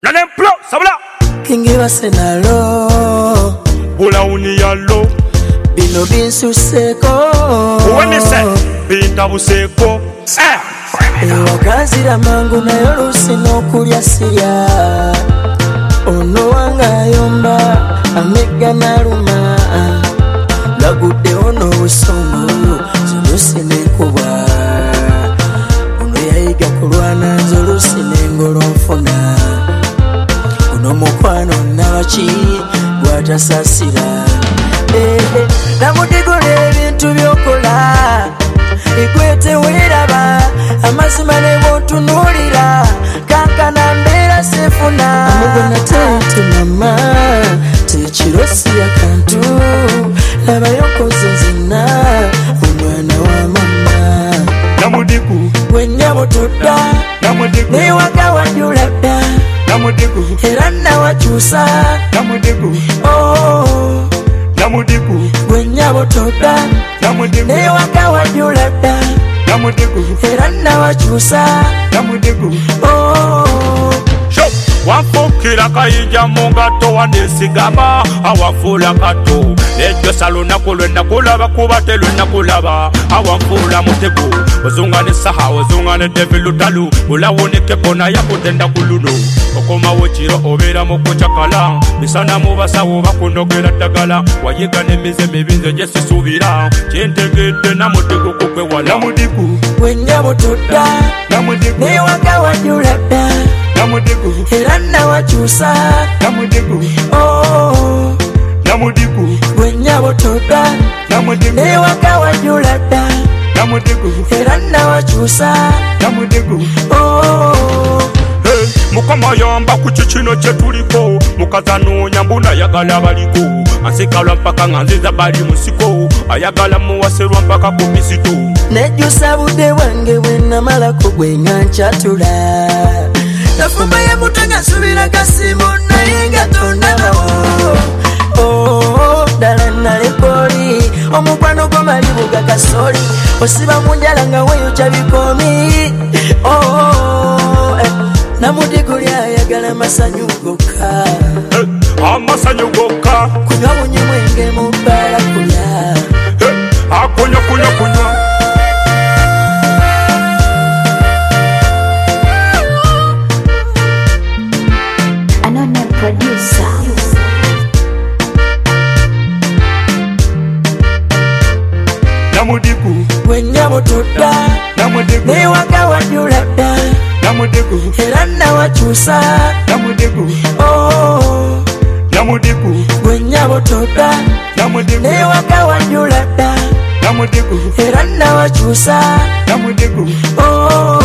Nalemplo, sabla. Kingi basenalo. Bulauni yalo. Bino binsuseko. Uwenise. Binta buseko. Wakazira mangu na yolusi nokulya siya. Ono wanga yomba amega naruma. Lagude ono usongo zolusi nekuba. Ono yayiga kulwana zolusi nengolonfuna. Ono mukwano nabaki gwatasasira. Namudigula ebintu byokola igwete wiraba amazima nebontunulira kankana mbeera sefuna amugona tete mama tekirosi yakantu labayokoze zina omwana wa mama Namudiku wenyabo todda Namudiku newaka wajulada Namudiku era nawakyusa Namudiku oh Namudiku wenyabo todda Namudiku newaka wajulada Namudiku era nawakyusa Namudiku oh Wafukira kayija mungato wanesigama awafula kato Lejo saluna kulwenda kulaba kubate lwenda kulaba awafula mutego Ozungane saha ozungane devilutalu Ulawoneke kona ya kutenda kuluno Okoma wochiro obera mukuchakala Misana mubasa wakunogera tagala Wayigane mize mibinze jesi subira Chintegete na mutego kukwe wala Namudiku wenyabo todda Namudiku newaka wajulada Namudiku era nawakyusa Namudiku oh Namudiku wenyabo todda Namudiku newaka wajulada Namudiku era nawakyusa Namudiku oh Mukama yamba kuchikino chetuliko Mukazanoonya mbuna yagala baliko Ansikalwa mpaka nganziza bali musiko Ayagala muwaserwa mpaka kumisito Nejjusa budde bwange bwenamala kugwenga nchatula Nafumba ya mutanga subira kasimu naye nga tondabawo oh dala nalepoli omukwano gw'amalibuga kasoli osiba munjala nga weyokya bikomi oh namudigulya ayagala masanyu gokka amasanyu gokka kunywa bunyi mwenge mubbala kulya akunywa kunywa Another producer. Namudiku wenyabo todda Namudiku newaka wajulada Namudiku era nawakyusa Namudiku oh Namudiku wenyabo todda Namudiku newaka wajulada Namudiku era nawakyusa Namudiku oh